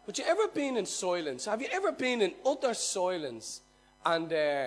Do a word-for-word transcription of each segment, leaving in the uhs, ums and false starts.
But you ever been in silence? Have you ever been in utter silence? And, uh,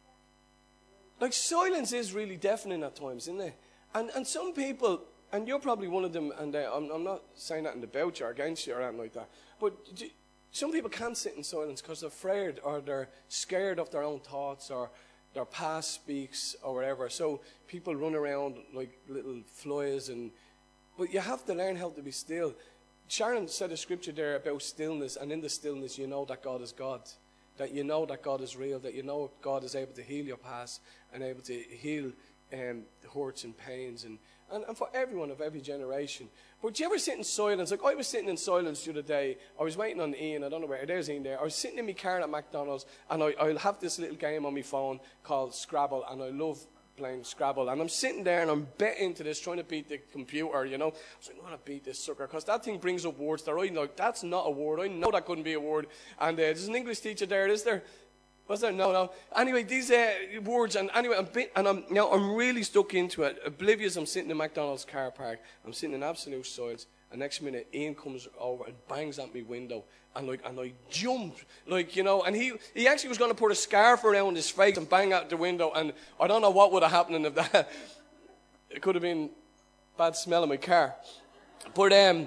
like, silence is really deafening at times, isn't it? And and some people, and you're probably one of them, and uh, I'm, I'm not saying that in about you or against you or anything like that, but some people can't sit in silence because they're afraid or they're scared of their own thoughts or their past speaks or whatever. So people run around like little flies, and but you have to learn how to be still. Sharon said a scripture there about stillness, and in the stillness you know that God is God. That you know that God is real, that you know God is able to heal your past and able to heal um, the hurts and pains and, and, and for everyone of every generation. But do you ever sit in silence? Like I was sitting in silence the other day. I was waiting on Ian. I don't know where. There's Ian there. I was sitting in my car at McDonald's, and I, I'll have this little game on my phone called Scrabble, and I love playing Scrabble, and I'm sitting there and I'm betting into this, trying to beat the computer, you know. I was like, I'm going to beat this sucker, because that thing brings up words that I know, that's not a word, I know that couldn't be a word, and uh, there's an English teacher there, is there? Was there? No, no. Anyway, these uh, words, and anyway, I'm bit, and I'm, you know, I'm really stuck into it, oblivious. I'm sitting in McDonald's car park, I'm sitting in absolute silence, and next minute, Ian comes over and bangs at my window, and like, and I jumped, like, you know, and he, he actually was going to put a scarf around his face and bang out the window, and I don't know what would have happened if that, it could have been bad smell in my car, but, um,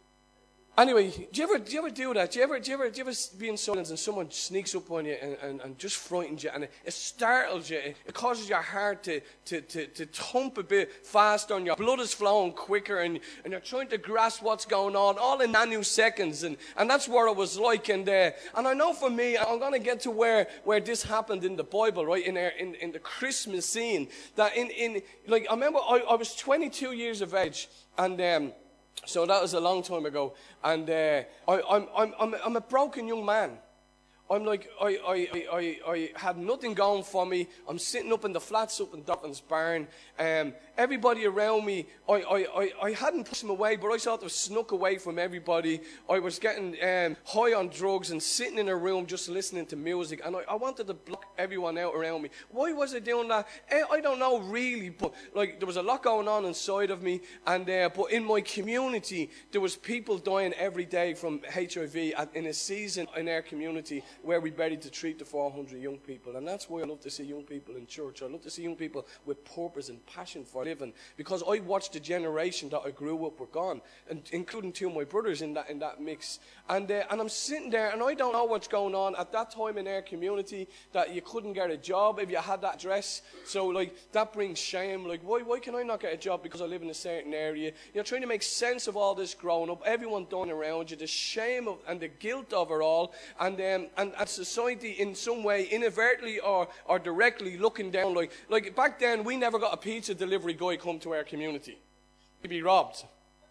anyway, do you ever do you ever do that? Do you ever do you ever do you ever be in silence and someone sneaks up on you and, and, and just frightens you, and it, it startles you, it, it causes your heart to, to, to, to thump a bit faster, and your blood is flowing quicker, and, and you're trying to grasp what's going on, all in nanoseconds, and, and that's what it was like. And uh, and I know for me, I'm going to get to where, where this happened in the Bible, right, in our, in in the Christmas scene. That in in like I remember I, I was twenty-two years of age, and um. So that was a long time ago, and uh, I, I'm, I'm, I'm, I'm a broken young man. I'm like, I, I, I, I had nothing going for me. I'm sitting up in the flats up in Duffin's barn. Um, everybody around me, I, I, I, I hadn't pushed them away, but I sort of snuck away from everybody. I was getting um, high on drugs and sitting in a room just listening to music, and I, I wanted to block everyone out around me. Why was I doing that? I, I don't know really, but like there was a lot going on inside of me, and uh, but in my community, there was people dying every day from H I V at, in a season in our community where we ready to treat the four hundred young people. And that's why I love to see young people in church. I love to see young people with purpose and passion for living, because I watched the generation that I grew up with gone, and including two of my brothers in that in that mix. And uh, and I'm sitting there, and I don't know what's going on at that time in our community, that you couldn't get a job if you had that dress. So like that brings shame. Like why why can I not get a job because I live in a certain area? You're trying to make sense of all this growing up, everyone dying around you, the shame of and the guilt of it all, and um, and And society in some way, inadvertently or, or directly, looking down. Like, like back then, we never got a pizza delivery guy come to our community. He'd be robbed.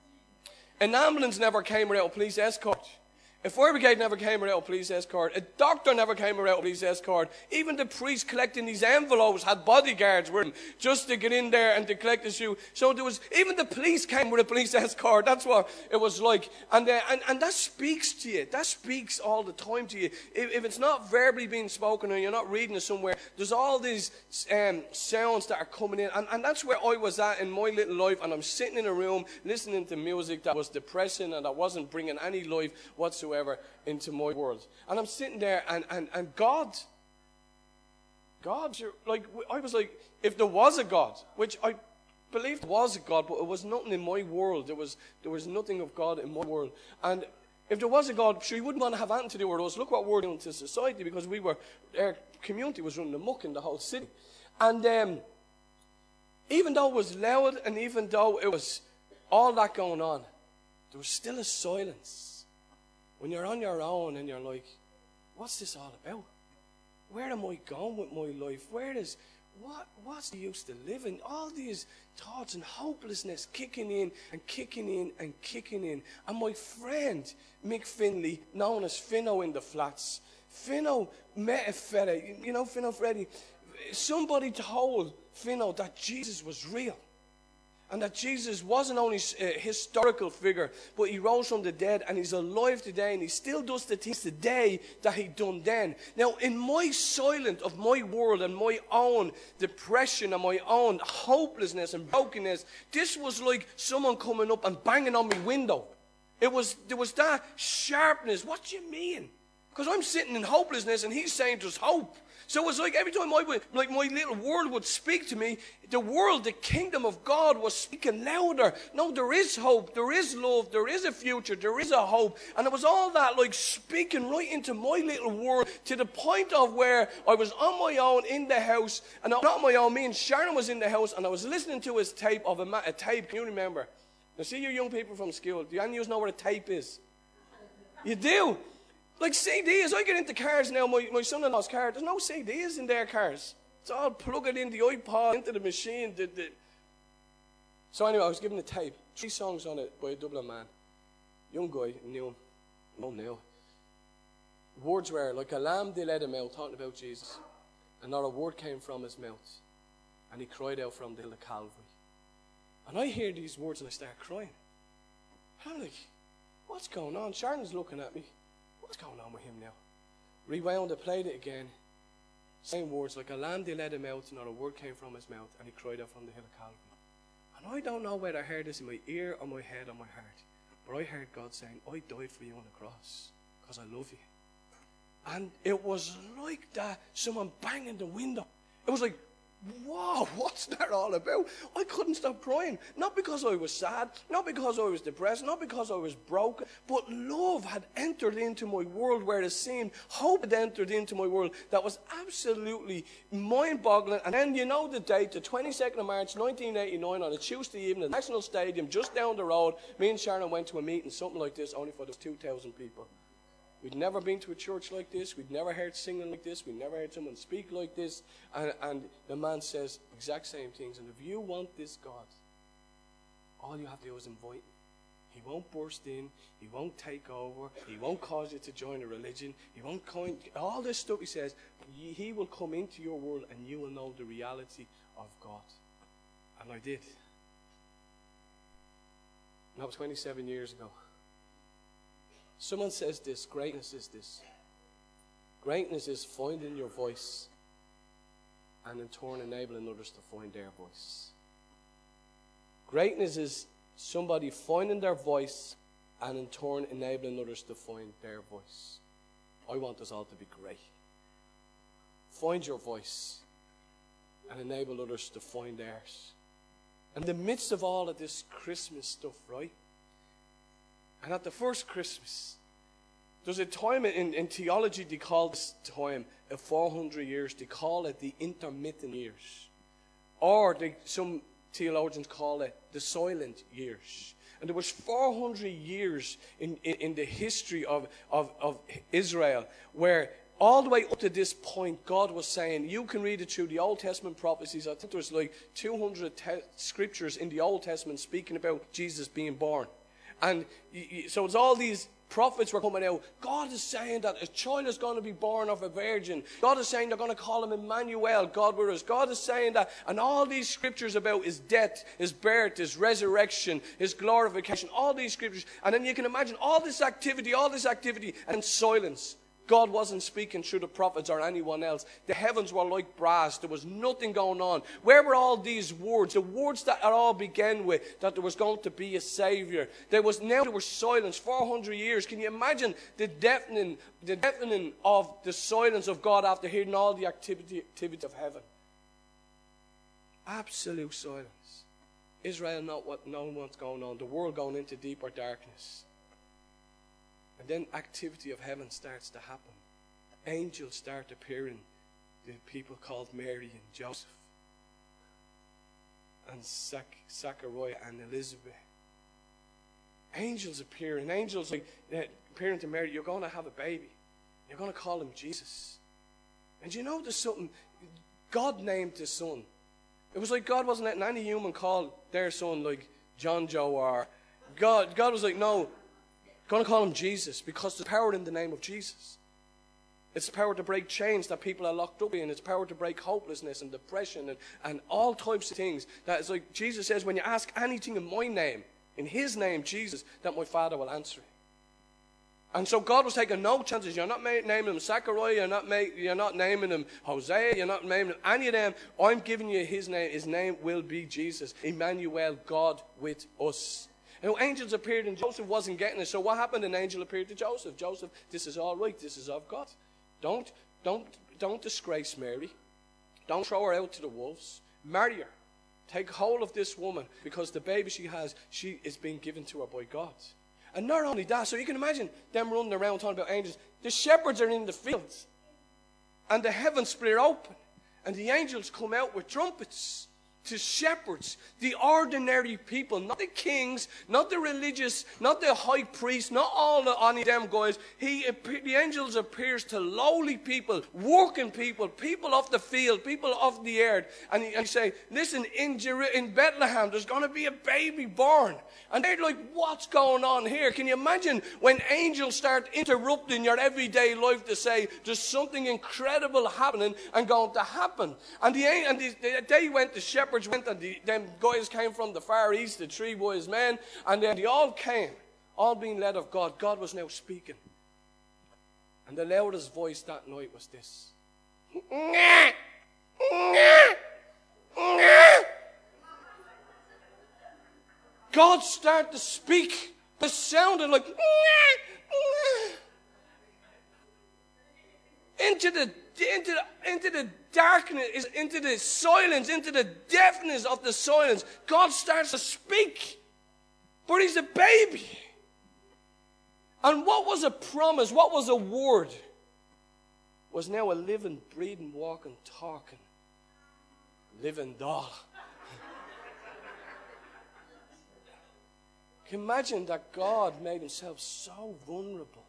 An ambulance never came without a police escort. A fire brigade never came without a police escort. A doctor never came without a police escort. Even the priest collecting these envelopes had bodyguards with him just to get in there and to collect the shoe. So there was, even the police came with a police escort. That's what it was like. And uh, and, and that speaks to you. That speaks all the time to you. If, if it's not verbally being spoken or you're not reading it somewhere, there's all these um, sounds that are coming in. And, and that's where I was at in my little life. And I'm sitting in a room listening to music that was depressing and that wasn't bringing any life whatsoever into my world. And I'm sitting there, and, and, and God, God, like, I was like, if there was a God, which I believed was a God, but it was nothing in my world. There was, there was nothing of God in my world. And if there was a God, sure, he wouldn't want to have anything to do with us. Look what we're doing to society, because we were, our community was running amok in the whole city. And um, even though it was loud, and even though it was all that going on, there was still a silence. When you're on your own and you're like, what's this all about? Where am I going with my life? Where is, what, what's the use to living? All these thoughts and hopelessness kicking in and kicking in and kicking in. And my friend, Mick Finley, known as Finno in the Flats, Finno met a fella, you know Finno Freddy, somebody told Finno that Jesus was real. And that Jesus wasn't only a historical figure, but he rose from the dead, and he's alive today, and he still does the things today that he done then. Now, in my silence of my world and my own depression and my own hopelessness and brokenness, this was like someone coming up and banging on my window. It was, there was that sharpness. What do you mean? Because I'm sitting in hopelessness and he's saying there's hope. So it was like every time I would, like my little world would speak to me, the world, the kingdom of God was speaking louder. No, there is hope, there is love, there is a future, there is a hope. And it was all that like speaking right into my little world to the point of where I was on my own in the house. And not on my own, me and Sharon was in the house and I was listening to his tape of a, a tape. Can you remember? Now see you young people from school, do any of you know what a tape is? You do? Like C Ds, I get into cars now, my, my son-in-law's car, there's no C Ds in their cars. It's all plugged in the iPod, into the machine. The, the. So anyway, I was given a tape. Three songs on it by a Dublin man. Young guy, knew him. Oh, now. Words were, like a lamb they led him out, talking about Jesus. And not a word came from his mouth. And he cried out from the hill of Calvary. And I hear these words and I start crying. I'm like, what's going on? Sharon's looking at me. What's going on with him now? Rewound, I played it again. Same words, like a lamb they led him out, not a word came from his mouth, and he cried out from the hill of Calvary. And I don't know whether I heard this in my ear or my head or my heart, but I heard God saying, I died for you on the cross, because I love you. And it was like that, someone banging the window. It was like, wow, what's that all about? I couldn't stop crying. Not because I was sad, not because I was depressed, not because I was broken, but love had entered into my world where it seemed hope had entered into my world that was absolutely mind-boggling. And then you know the date, the twenty-second of March nineteen eighty-nine, on a Tuesday evening at the National Stadium just down the road, me and Sharon went to a meeting, something like this, only for those two thousand people. We'd never been to a church like this. We'd never heard singing like this. We'd never heard someone speak like this. And, and the man says exact same things. And if you want this God, all you have to do is invite him. He won't burst in. He won't take over. He won't cause you to join a religion. He won't coin all this stuff. He says he will come into your world and you will know the reality of God. And I did. And that was twenty-seven years ago. Someone says this, greatness is this. Greatness is finding your voice and in turn enabling others to find their voice. Greatness is somebody finding their voice and in turn enabling others to find their voice. I want us all to be great. Find your voice and enable others to find theirs. In the midst of all of this Christmas stuff, right? And at the first Christmas, there's a time in, in theology, they call this time of four hundred years, they call it the intermittent years. Or they, some theologians call it the silent years. And there was four hundred years in, in, in the history of, of, of Israel where all the way up to this point, God was saying, you can read it through the Old Testament prophecies. I think there's like two hundred te- scriptures in the Old Testament speaking about Jesus being born. And so it's all these prophets were coming out. God is saying that a child is going to be born of a virgin. God is saying they're going to call him Emmanuel, God with us. God is saying that, and all these scriptures about his death, his birth, his resurrection, his glorification, all these scriptures. And then you can imagine all this activity, all this activity, and silence. God wasn't speaking through the prophets or anyone else. The heavens were like brass. There was nothing going on. Where were all these words? The words that it all began with, that there was going to be a Savior. There was now there was silence. four hundred years. Can you imagine the deafening, the deafening of the silence of God after hearing all the activity, activity of heaven? Absolute silence. Israel not what knowing what's going on. The world going into deeper darkness. And then activity of heaven starts to happen. Angels start appearing. The people called Mary and Joseph. And Zac- Zachariah and Elizabeth. Angels appear. And angels like uh, appearing to Mary, you're going to have a baby. You're going to call him Jesus. And you know there's something, God named his son. It was like God wasn't letting any human call their son like John Joe or God. God was like, no, going to call him Jesus because there's power in the name of Jesus. It's power to break chains that people are locked up in. It's power to break hopelessness and depression and, and all types of things. That is like Jesus says, when you ask anything in my name, in his name, Jesus, that my Father will answer it. And so God was taking no chances. You're not naming him Zachariah. You're not, make, you're not naming him Hosea. You're not naming him any of them. I'm giving you his name. His name will be Jesus. Emmanuel, God with us. And angels appeared and Joseph wasn't getting it. So what happened? An angel appeared to Joseph. Joseph, this is all right. This is of God. Don't, don't, don't disgrace Mary. Don't throw her out to the wolves. Marry her. Take hold of this woman because the baby she has, she is being given to her by God. And not only that, so you can imagine them running around talking about angels. The shepherds are in the fields. And the heavens split open. And the angels come out with trumpets to shepherds, the ordinary people, not the kings, not the religious, not the high priests, not all the any of them guys. He, the angels appears to lowly people, working people, people off the field, people off the earth. And he, and he say, listen, in, Jer- in Bethlehem, there's going to be a baby born. And they're like, what's going on here? Can you imagine when angels start interrupting your everyday life to say, there's something incredible happening and going to happen. And, the, and the, they went, the shepherds went, and the, them guys came from the far east, the three wise men, and then they all came, all being led of God. God was now speaking. And the loudest voice that night was this. God started to speak. It sounded like into the into the into the darkness, into the silence, into the deafness of the silence. God starts to speak, but he's a baby. And what was a promise? What was a word? Was now a living, breathing, walking, talking, living doll. Can you imagine that God made himself so vulnerable?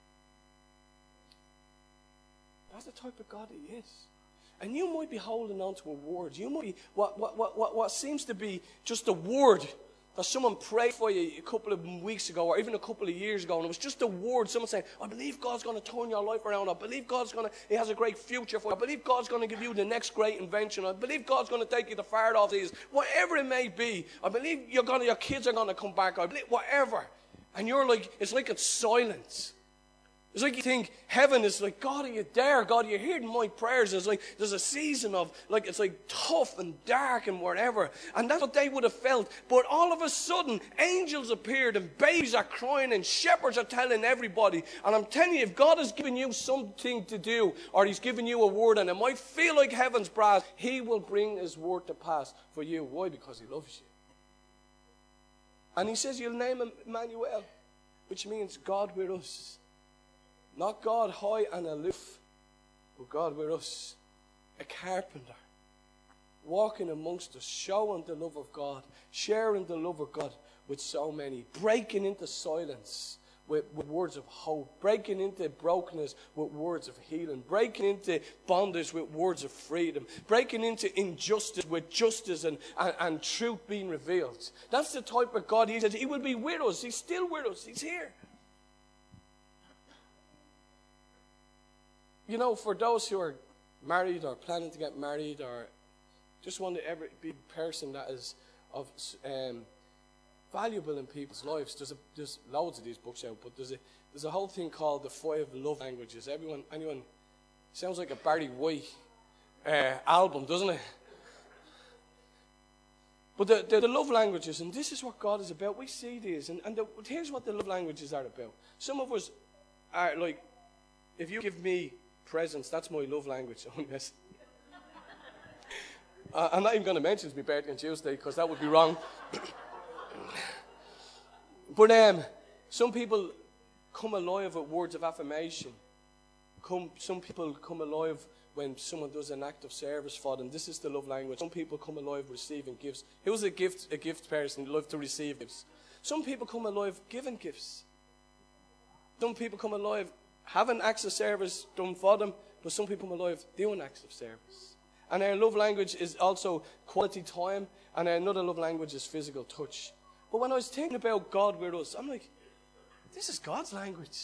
That's the type of God he is. And you might be holding on to a word. You might be, what, what, what, what, what seems to be just a word that someone prayed for you a couple of weeks ago or even a couple of years ago, and it was just a word. Someone saying, I believe God's going to turn your life around. I believe God's going to, he has a great future for you. I believe God's going to give you the next great invention. I believe God's going to take you the far off these. Whatever it may be. I believe you're going to, your kids are going to come back. I believe whatever. And you're like, it's like it's silence. It's like you think heaven is like, God, are you there? God, are you hearing my prayers? It's like there's a season of, like, it's like tough and dark and whatever. And that's what they would have felt. But all of a sudden, angels appeared and babies are crying and shepherds are telling everybody. And I'm telling you, if God has given you something to do or he's given you a word and it might feel like heaven's brass, he will bring his word to pass for you. Why? Because he loves you. And he says you'll name him Emmanuel, which means God with us. Not God high and aloof, but God with us. A carpenter, walking amongst us, showing the love of God, sharing the love of God with so many, breaking into silence with, with words of hope, breaking into brokenness with words of healing, breaking into bondage with words of freedom, breaking into injustice with justice and, and, and truth being revealed. That's the type of God he is. He will be with us. He's still with us. He's here. You know, for those who are married or planning to get married or just want to ever be a person that is of um, valuable in people's lives, there's, a, there's loads of these books out, but there's a, there's a whole thing called the Five Love Languages. Everyone, anyone, sounds like a Barry White uh, album, doesn't it? But the, the, the love languages, and this is what God is about. We see these, and, and the, here's what the love languages are about. Some of us are like, if you give me presents, that's my love language. Oh, yes. uh, I'm not even going to mention it's my birthday on Tuesday because that would be wrong. But um, some people come alive with words of affirmation. Come, some people come alive when someone does an act of service for them. This is the love language. Some people come alive receiving gifts. Who's a gift, a gift person who loves to receive gifts? Some people come alive giving gifts. Some people come alive having acts of service done for them, but some people come alive doing acts of service. And our love language is also quality time, and another love language is physical touch. But when I was thinking about God with us, I'm like, this is God's language.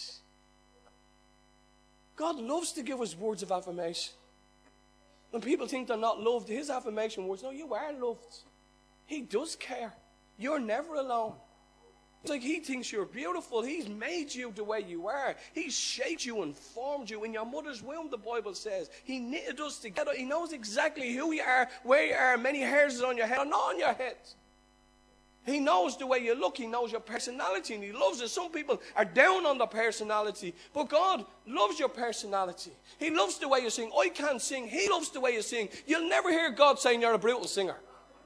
God loves to give us words of affirmation. When people think they're not loved, his affirmation words, no, you are loved. He does care. You're never alone. It's like he thinks you're beautiful. He's made you the way you are. He's shaped you and formed you in your mother's womb, the Bible says. He knitted us together. He knows exactly who you are, where you are, many hairs on your head or not on your head. He knows the way you look. He knows your personality, and he loves it. Some people are down on the personality, but God loves your personality. He loves the way you sing. I can't sing. He loves the way you sing. You'll never hear God saying you're a brutal singer.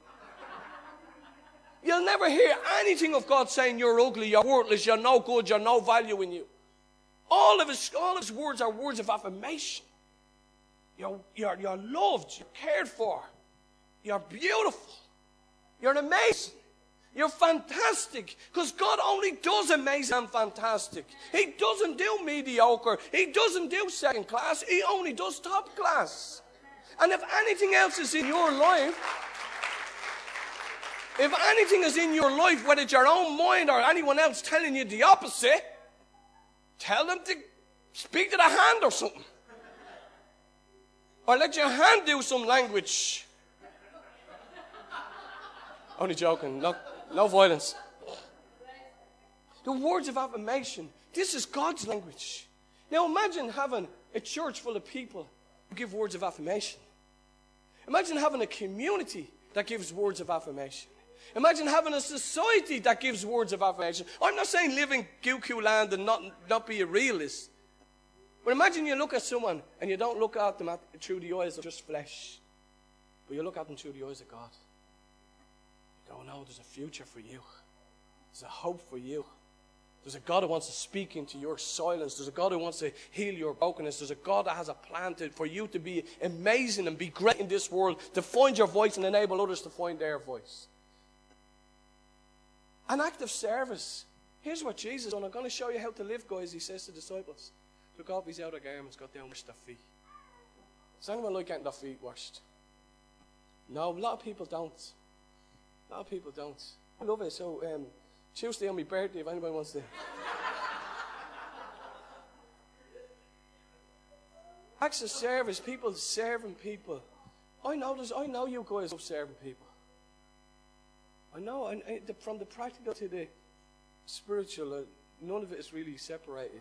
You'll never hear anything of God saying you're ugly, you're worthless, you're no good, you're no value in you. All of his, all of his words are words of affirmation. You're, you're, you're loved, you're cared for, you're beautiful, you're amazing, you're fantastic. Because God only does amazing and fantastic. He doesn't do mediocre. He doesn't do second class. He only does top class. And if anything else is in your life, if anything is in your life, whether it's your own mind or anyone else telling you the opposite, tell them to speak to the hand or something. Or let your hand do some language. Only joking. No, no violence. The words of affirmation. This is God's language. Now imagine having a church full of people who give words of affirmation. Imagine having a community that gives words of affirmation. Imagine having a society that gives words of affirmation. I'm not saying live in Guku land and not, not be a realist. But imagine you look at someone and you don't look at them at, through the eyes of just flesh. But you look at them through the eyes of God. You go, no, there's a future for you. There's a hope for you. There's a God who wants to speak into your silence. There's a God who wants to heal your brokenness. There's a God that has a plan to, for you to be amazing and be great in this world, to find your voice and enable others to find their voice. An act of service. Here's what Jesus done. I'm going to show you how to live, guys, he says to the disciples. Took off his outer garments, got down, washed their feet. Does anyone like getting their feet washed? No, a lot of people don't. A lot of people don't. I love it. So, um, Tuesday on my birthday, if anybody wants to. Acts of service, people serving people. I know, there's, I know you guys love serving people. I know, and from the practical to the spiritual, uh, none of it is really separated.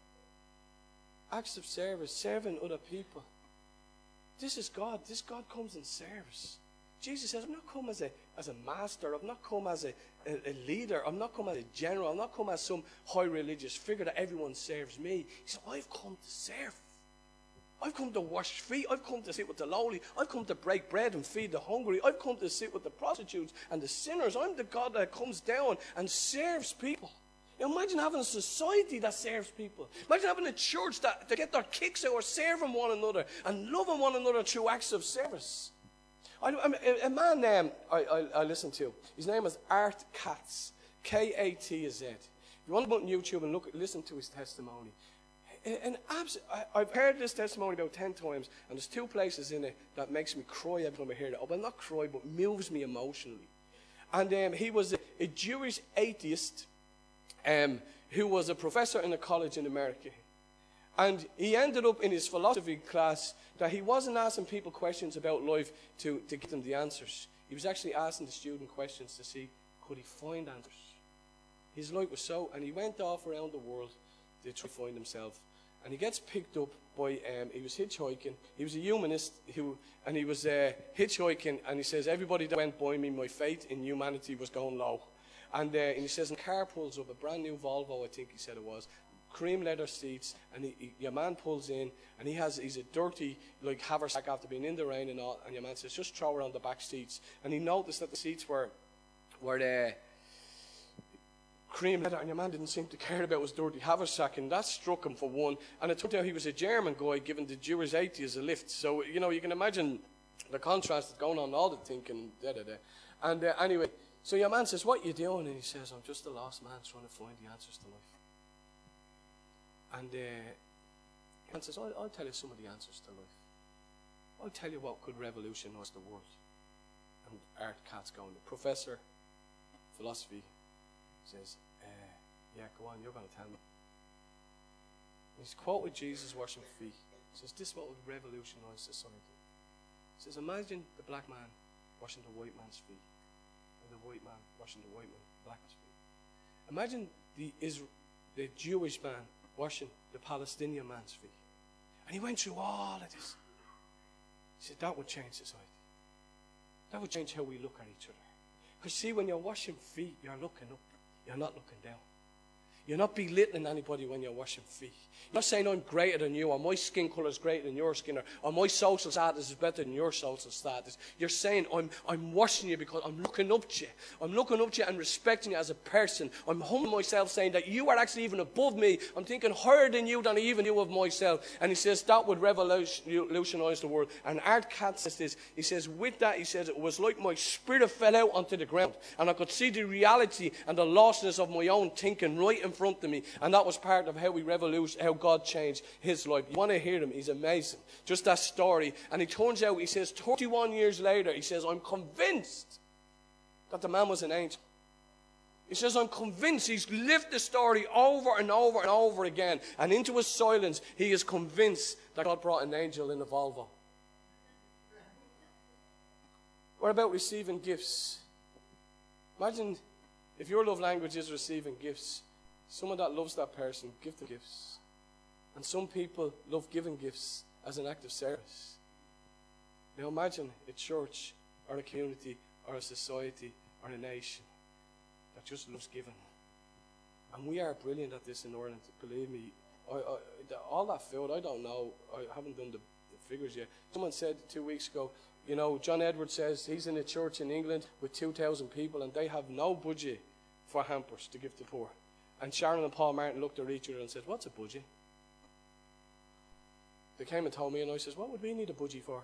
Acts of service, serving other people. This is God. This God comes in service. Jesus says, I've not come as a, as a master. I've not come as a, a, a leader. I've not come as a general. I've not come as some high religious figure that everyone serves me. He said, I've come to serve. I've come to wash feet. I've come to sit with the lowly. I've come to break bread and feed the hungry. I've come to sit with the prostitutes and the sinners. I'm the God that comes down and serves people. Now imagine having a society that serves people. Imagine having a church that, that get their kicks out of serving one another and loving one another through acts of service. I, I, a man um, I, I, I listened to, his name is Art Katz, K A T Z. If you want to go on YouTube and look, listen to his testimony. And abs- I, I've heard this testimony about ten times, and there's two places in it that makes me cry every time I hear it. Oh, well, not cry, but moves me emotionally. And um, he was a, a Jewish atheist um, who was a professor in a college in America. And he ended up in his philosophy class that he wasn't asking people questions about life to, to give them the answers. He was actually asking the student questions to see, could he find answers? His life was so, and he went off around the world to try to find himself. And he gets picked up by, um, he was hitchhiking. He was a humanist, who, and he was uh, hitchhiking, and he says, everybody that went by me, my faith in humanity was going low. And, uh, and he says, and the car pulls up, a brand new Volvo, I think he said it was, cream leather seats, and he, he, your man pulls in, and he has, he's a dirty, like, haversack after being in the rain and all, and your man says, just throw her on the back seats. And he noticed that the seats were, were there, cream leather, and your man didn't seem to care about his dirty haversack, and that struck him for one. And it turned out he was a German guy giving the Jewish atheists a lift. So, you know, you can imagine the contrast that's going on, all the thinking, da da da. And uh, anyway, so your man says, what are you doing? And he says, I'm just a lost man trying to find the answers to life. And uh, your man says, I'll, I'll tell you some of the answers to life. I'll tell you what could revolutionize the world. And Art Katz going, the professor, philosophy, says, uh, yeah, go on, you're going to tell me. He's quoted Jesus washing feet. He says, this is what would revolutionize society. He says, imagine the black man washing the white man's feet, and the white man washing the white man, the black man's feet. Imagine the, Isra- the Jewish man washing the Palestinian man's feet. And he went through all of this. He said, that would change society. That would change how we look at each other. Because see, when you're washing feet, you're looking up. You're not looking down. You're not belittling anybody when you're washing feet. You're not saying I'm greater than you, or my skin colour is greater than your skin, or, or my social status is better than your social status. You're saying I'm, I'm washing you because I'm looking up to you. I'm looking up to you and respecting you as a person. I'm humbling myself, saying that you are actually even above me. I'm thinking higher than you than I even knew of myself. And he says that would revolutionise the world. And Art Katz says this. He says, with that, he says, it was like my spirit fell out onto the ground. And I could see the reality and the lostness of my own thinking right in front of me. And that was part of how we revolutionized, how God changed his life. You want to hear him? He's amazing. Just that story. And it turns out, he says, thirty-one years later, he says, I'm convinced that the man was an angel. He says, I'm convinced. He's lived the story over and over and over again. And into his silence, he is convinced that God brought an angel in a Volvo. What about receiving gifts? Imagine if your love language is receiving gifts. Someone that loves that person, give them gifts. And some people love giving gifts as an act of service. Now imagine a church or a community or a society or a nation that just loves giving. And we are brilliant at this in Ireland, believe me. I, I, the, all that food, I don't know. I haven't done the, the figures yet. Someone said two weeks ago, you know, John Edwards says he's in a church in England with two thousand people and they have no budget for hampers to give to the poor. And Sharon and Paul Martin looked at each other and said, what's a budgie? They came and told me, and I says, what would we need a budgie for?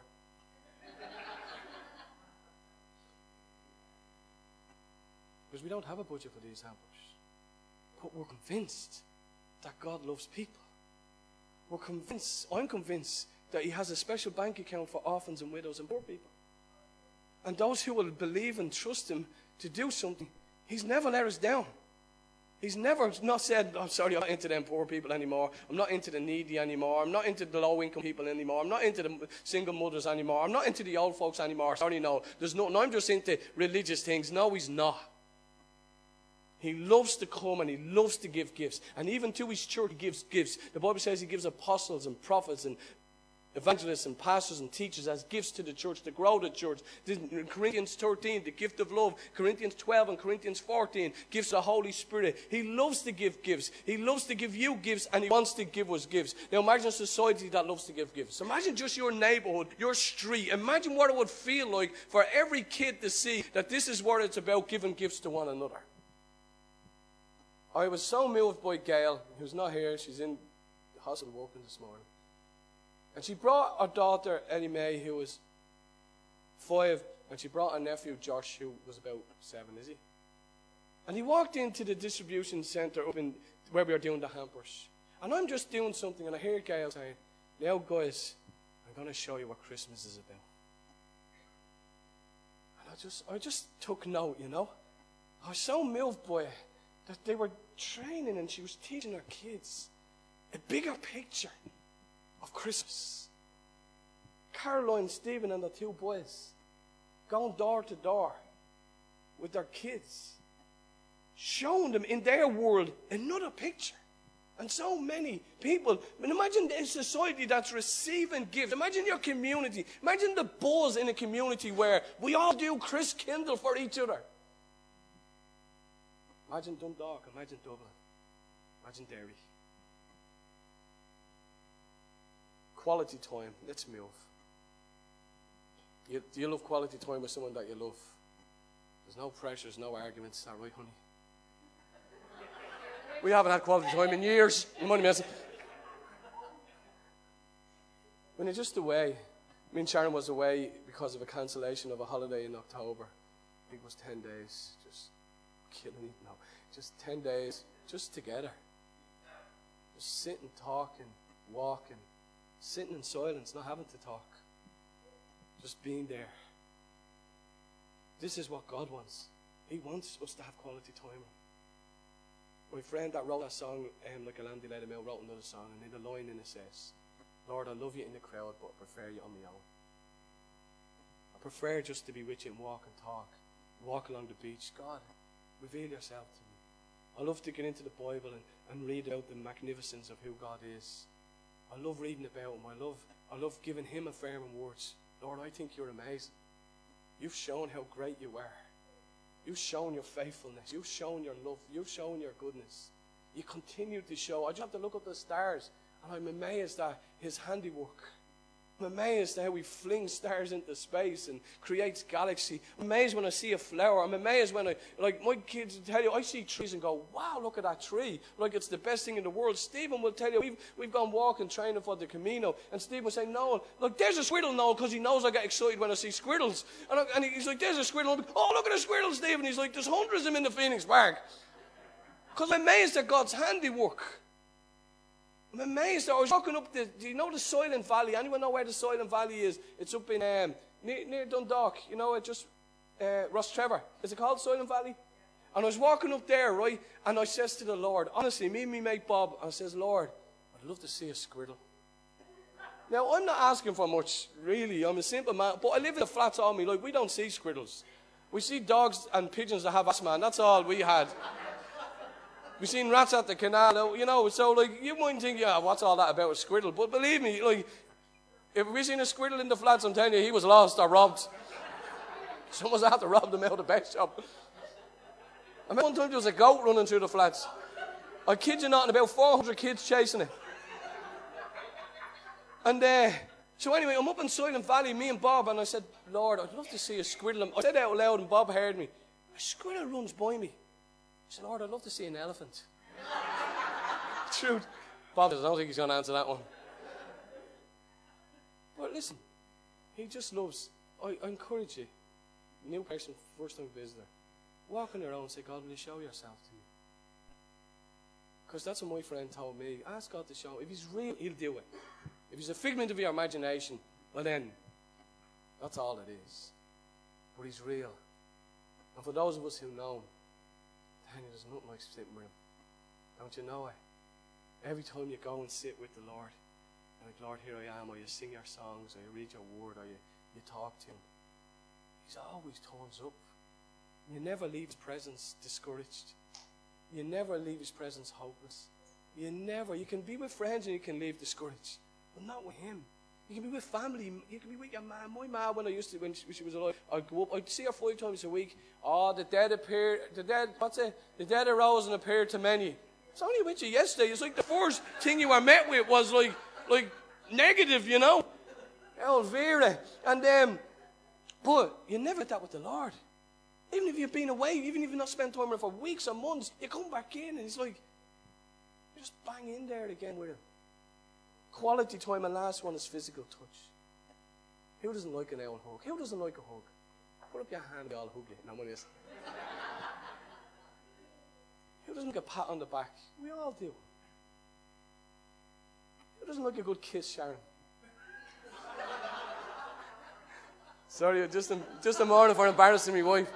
Because we don't have a budget for these hampers. But we're convinced that God loves people. We're convinced, I'm convinced, that he has a special bank account for orphans and widows and poor people. And those who will believe and trust him to do something, he's never let us down. He's never not said, I'm sorry, I'm not into them poor people anymore. I'm not into the needy anymore. I'm not into the low-income people anymore. I'm not into the single mothers anymore. I'm not into the old folks anymore. Sorry, no. There's no, no, I'm just into religious things. No, he's not. He loves to come and he loves to give gifts. And even to his church, he gives gifts. The Bible says he gives apostles and prophets and evangelists and pastors and teachers as gifts to the church, to grow the church. In Corinthians thirteen, the gift of love. Corinthians twelve and Corinthians fourteen, gifts of the Holy Spirit. He loves to give gifts. He loves to give you gifts and he wants to give us gifts. Now imagine a society that loves to give gifts. Imagine just your neighborhood, your street. Imagine what it would feel like for every kid to see that this is what it's about, giving gifts to one another. I was so moved by Gail, who's not here. She's in the hospital working this morning. And she brought her daughter, Ellie Mae, who was five, and she brought her nephew, Josh, who was about seven, is he? And he walked into the distribution centre up in where we were doing the hampers. And I'm just doing something, and I hear Gail saying, now, guys, I'm going to show you what Christmas is about. And I just, I just took note, you know. I was so moved by it that they were training, and she was teaching her kids a bigger picture of Christmas. Caroline, Stephen and the two boys going door to door with their kids, showing them in their world another picture. And so many people, I mean, imagine a society that's receiving gifts. Imagine your community. Imagine the buzz in a community where we all do Chris Kindle for each other. Imagine Dundalk, imagine Dublin, imagine Derry. Quality time, let's move. You, do you love quality time with someone that you love? There's no pressures, no arguments. Is that right, honey? We haven't had quality time in years. You mind me asking? When you're just away, me and Sharon was away because of a cancellation of a holiday in October. I think it was ten days. Just killing me. No, just ten days, just together. Just sitting, talking, walking. Sitting in silence, not having to talk. Just being there. This is what God wants. He wants us to have quality time. My friend that wrote that song, um, Like a Lamb They Let Him Out, wrote another song, and in the line in it says, Lord, I love you in the crowd, but I prefer you on my own. I prefer just to be with you and walk and talk. Walk along the beach. God, reveal yourself to me. I love to get into the Bible and, and read out the magnificence of who God is. I love reading about him. I love, I love giving him affirming words. Lord, I think you're amazing. You've shown how great you are. You've shown your faithfulness. You've shown your love. You've shown your goodness. You continue to show. I just have to look up the stars, and I'm amazed at his handiwork. I'm amazed at how he flings stars into space and creates galaxy. I'm amazed when I see a flower. I'm amazed when I, like my kids tell you, I see trees and go, wow, look at that tree. Like it's the best thing in the world. Stephen will tell you, we've, we've gone walking, training for the Camino. And Stephen will say, Noel, look, there's a squirrel, Noel, because he knows I get excited when I see squirrels. And, I, and he's like, there's a squirrel. I'm like, oh, look at a squirrel, Stephen. He's like, there's hundreds of them in the Phoenix Park. Because I'm amazed at God's handiwork. I'm amazed. I was walking up the, do you know the Soylent Valley? Anyone know where the Soylent Valley is? It's up in, um, near, near Dundalk. You know, it just, uh, Rostrevor. Is it called Soylent Valley? And I was walking up there, right? And I says to the Lord, honestly, me and my mate Bob, I says, Lord, I'd love to see a squirrel. Now, I'm not asking for much, really. I'm a simple man. But I live in the flats all me. Like, we don't see squirrels. We see dogs and pigeons that have asthma, and that's all we had. We've seen rats at the canal, you know, so, like, you might think, yeah, what's all that about a squirrel? But believe me, like, if we seen a squirrel in the flats, I'm telling you, he was lost or robbed. Someone's had to rob them out of the best shop. I remember one time there was a goat running through the flats. I kid you not, and about four hundred kids chasing it. And, uh, so anyway, I'm up in Soylent Valley, me and Bob, and I said, Lord, I'd love to see a squirrel. I said it out loud, and Bob heard me. A squirrel runs by me. I said, Lord, I'd love to see an elephant. Truth. Bob says, I don't think he's going to answer that one. But listen, he just loves, I, I encourage you, new person, first time visitor, walk on your own and say, God, will you show yourself to me? Because that's what my friend told me. Ask God to show. If he's real, he'll do it. If he's a figment of your imagination, well then, that's all it is. But he's real. And for those of us who know him, there's nothing like sitting with him. Don't you know it? Every time you go and sit with the Lord, and like, Lord, here I am, or you sing your songs, or you read your word, or you, you talk to him, he's always turns up. You never leave his presence discouraged. You never leave his presence hopeless. You never. You can be with friends and you can leave discouraged, but not with him. You can be with family. You can be with your mom. My mom, when I used to, when she, when she was alive, I'd go up. I'd see her five times a week. Oh, the dead appeared. The dead. What's it? The dead arose and appeared to many. It's only with you yesterday. It's like the first thing you were met with was like, like negative, you know. Oh, Vera. And um, but you never did that with the Lord. Even if you've been away, even if you've not spent time with him for weeks or months, you come back in and it's like you just bang in there again with him. Quality time, and last one is physical touch. Who doesn't like an old hug? Who doesn't like a hug? Put up your hand, I'll hug you. No one is. Who doesn't like a pat on the back? We all do. Who doesn't like a good kiss, Sharon? Sorry, just a, just a morning for embarrassing my wife.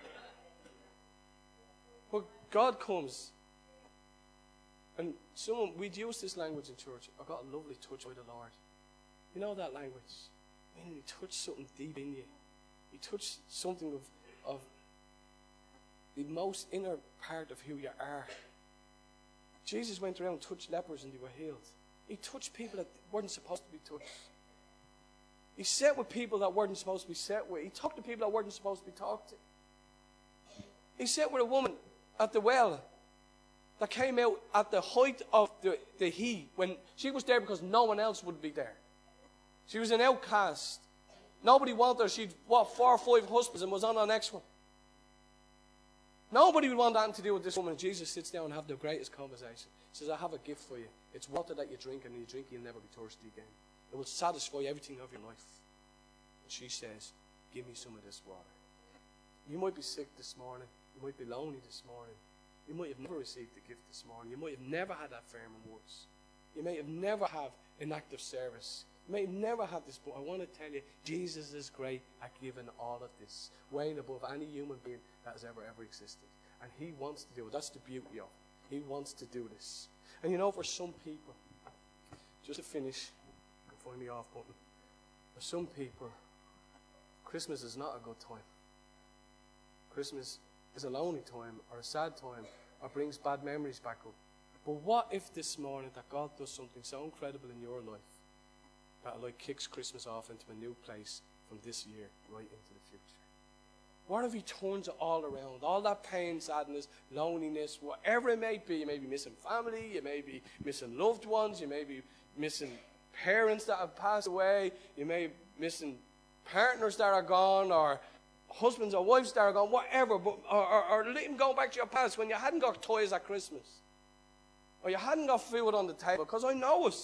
But God comes. And someone, we'd use this language in church. I got a lovely touch by the Lord. You know that language? I mean, he touched something deep in you. He touched something of, of the most inner part of who you are. Jesus went around and touched lepers and they were healed. He touched people that weren't supposed to be touched. He sat with people that weren't supposed to be sat with. He talked to people that weren't supposed to be talked to. He sat with a woman at the well that came out at the height of the, the heat, when she was there because no one else would be there. She was an outcast. Nobody wanted her. She'd, what, four or five husbands and was on her next one. Nobody would want anything to do with this woman. Jesus sits down and have the greatest conversation. He says, I have a gift for you. It's water that you drink, and when you drink it, you'll never be thirsty again. It will satisfy everything of your life. And she says, give me some of this water. You might be sick this morning. You might be lonely this morning. You might have never received the gift this morning. You might have never had that firm in words. You may have never had an active service. You may have never had this, but I want to tell you, Jesus is great at giving all of this, way above any human being that has ever, ever existed. And he wants to do it. That's the beauty of it. He wants to do this. And you know, for some people, just to finish, find me off button. For some people, Christmas is not a good time. Christmas is a lonely time or a sad time or brings bad memories back up. But what if this morning that God does something so incredible in your life that like kicks Christmas off into a new place from this year right into the future? What if he turns it all around? All that pain, sadness, loneliness, whatever it may be. You may be missing family. You may be missing loved ones. You may be missing parents that have passed away. You may be missing partners that are gone, or husbands or wives that are gone, whatever. But, or, or, or even going back to your past when you hadn't got toys at Christmas. Or you hadn't got food on the table, because I know it.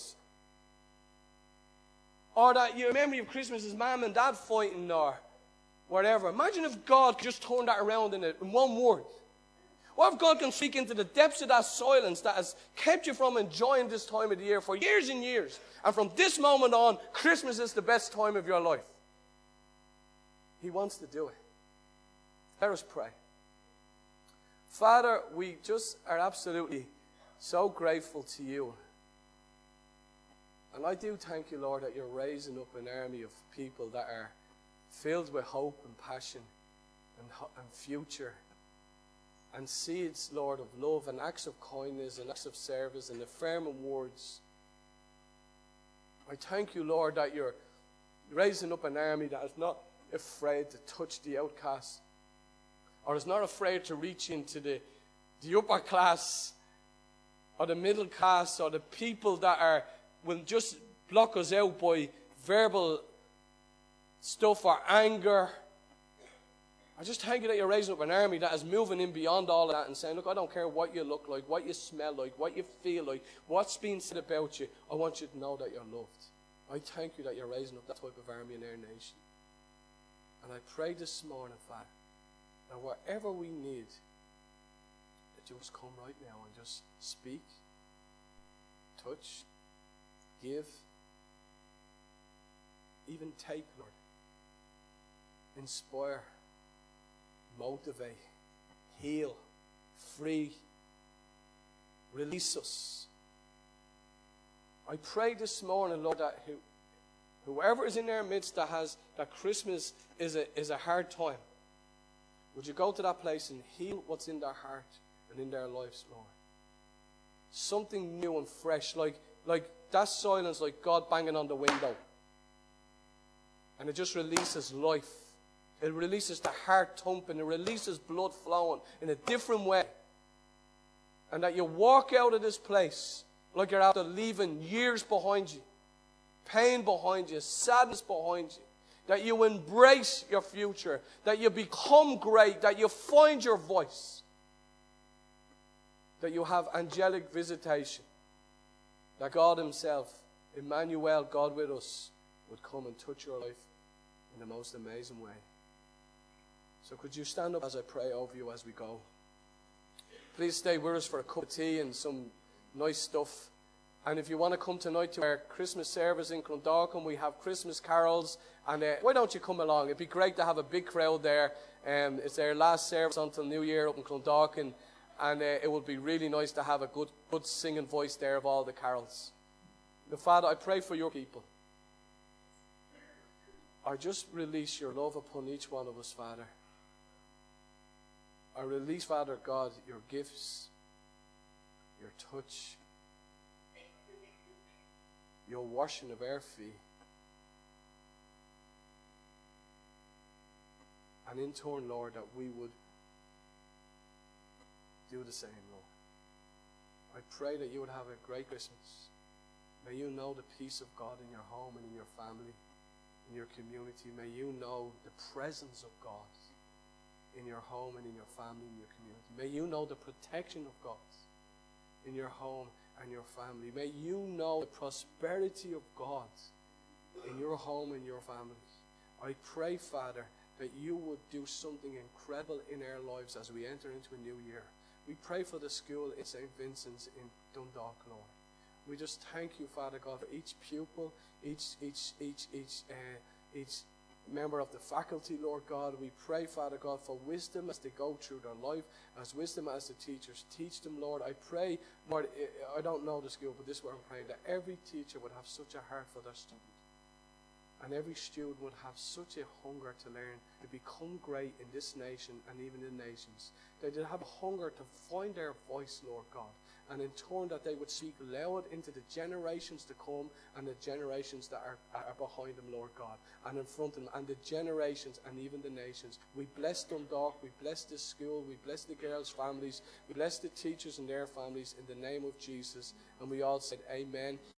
Or that you remember your Christmas as mom and dad fighting, or whatever. Imagine if God just turned that around in, it, in one word. What if God can speak into the depths of that silence that has kept you from enjoying this time of the year for years and years, and from this moment on, Christmas is the best time of your life? He wants to do it. Let us pray. Father, we just are absolutely so grateful to you. And I do thank you, Lord, that you're raising up an army of people that are filled with hope and passion and, and future and seeds, Lord, of love and acts of kindness and acts of service and affirming words. I thank you, Lord, that you're raising up an army that is not afraid to touch the outcast, or is not afraid to reach into the, the upper class or the middle class, or the people that are will just block us out by verbal stuff or anger. I just thank you that you're raising up an army that is moving in beyond all of that and saying, look, I don't care what you look like, what you smell like, what you feel like, what's being said about you. I want you to know that you're loved. I thank you that you're raising up that type of army in our nation. And I pray this morning, Father, that whatever we need, that you just come right now and just speak, touch, give, even take, Lord. Inspire, motivate, heal, free, release us. I pray this morning, Lord, that who, whoever is in their midst that has that Christmas is a is a hard time, would you go to that place and heal what's in their heart and in their lives, Lord? Something new and fresh, like like that silence, like God banging on the window. And it just releases life. It releases the heart thumping. It releases blood flowing in a different way. And that you walk out of this place like you're after leaving years behind you, pain behind you, sadness behind you. That you embrace your future. That you become great. That you find your voice. That you have angelic visitation. That God himself, Emmanuel, God with us, would come and touch your life in the most amazing way. So could you stand up as I pray over you as we go? Please stay with us for a cup of tea and some nice stuff. And if you want to come tonight to our Christmas service in Clondalkin, we have Christmas carols. And uh, why don't you come along? It'd be great to have a big crowd there. Um, it's our last service until New Year up in Clondalkin. And uh, it would be really nice to have a good, good singing voice there of all the carols. Now, Father, I pray for your people. I just release your love upon each one of us, Father. I release, Father God, your gifts, your touch, your washing of our feet. And in turn, Lord, that we would do the same, Lord. I pray that you would have a great Christmas. May you know the peace of God in your home and in your family, in your community. May you know the presence of God in your home and in your family and your community. May you know the protection of God in your home and your family. May you know the prosperity of God in your home and your family. I pray, Father, that you would do something incredible in our lives as we enter into a new year. We pray for the school in Saint Vincent's in Dundalk, Lord. We just thank you, Father God, for each pupil, each each each each uh, each member of the faculty, Lord God. We pray, Father God, for wisdom as they go through their life, as wisdom as the teachers teach them, Lord. I pray, Lord, I don't know the school, but this is what I'm praying, that every teacher would have such a heart for their student. And every student would have such a hunger to learn, to become great in this nation and even in nations. They would have a hunger to find their voice, Lord God, and in turn that they would speak loud into the generations to come and the generations that are, are behind them, Lord God, and in front of them, and the generations and even the nations. We bless Dundalk, we bless this school, we bless the girls' families, we bless the teachers and their families in the name of Jesus, and we all said amen.